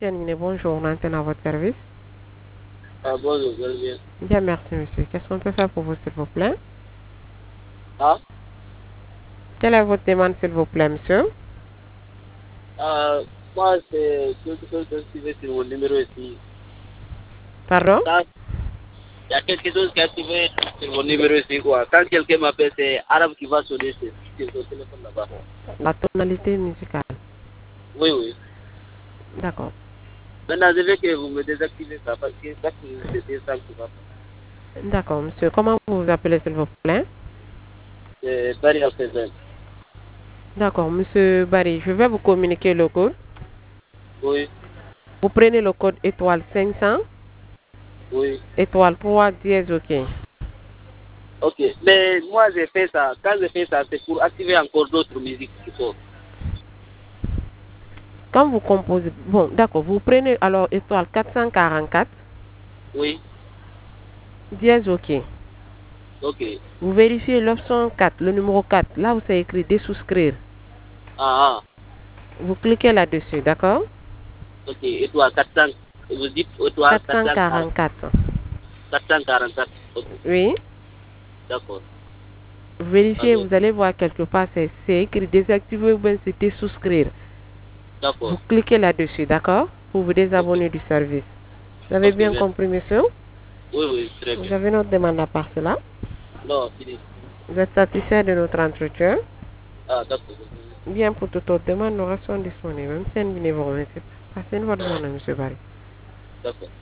Yannick, bonjour, on antenne à votre service. Ah, bonjour, vous allez bien? Bien, merci monsieur. Qu'est-ce qu'on peut faire pour vous, s'il vous plaît? Ah, Quelle est votre demande, s'il vous plaît, monsieur? moi, c'est quelque chose que je suis sur mon numéro ici. Pardon? Quand il y a quelque chose qui est activé sur mon numéro ici, quoi. Quand quelqu'un m'appelle, c'est arabe qui va sonner sur son téléphone là-bas. La tonalité musicale. Oui, oui. D'accord. Maintenant, je veux que vous me désactivez ça parce que c'était ça qui va faire. D'accord, monsieur. Comment vous vous appelez, s'il vous plaît? C'est Barry Alphézen. D'accord, monsieur Barry, je vais vous communiquer le code. Oui, Vous prenez le code étoile 500, oui. étoile 3 dièse, OK. Ok. Mais moi, j'ai fait ça. Quand j'ai fait ça, c'est pour activer encore d'autres musiques qui sont. Quand vous composez, bon, d'accord, vous prenez alors étoile 444, Oui. dièse, OK. Ok. Vous vérifiez l'option 4, le numéro 4, là où c'est écrit désouscrire. Ah, ah. Vous cliquez là-dessus, d'accord? Ok. Étoile 400. Vous dites étoile 440. 444. 444. Ok. Oui. D'accord. Vérifiez, Ok. vous allez voir quelque part, c'est écrit désactiver ou bien c'est désouscrire. Vous D'accord. cliquez là-dessus, d'accord? Pour vous Ok. désabonner du service. Vous avez Ok, bien merci. compris, monsieur? Oui, oui, très Vous bien. avez notre demande à part cela? Non, fini. Vous êtes satisfait de notre entretien? Ah, d'accord. Bien, pour toute autre demande, nous restons disponibles. Même si elle ne vous remercie pas. Passez une bonne journée, monsieur Barry. D'accord.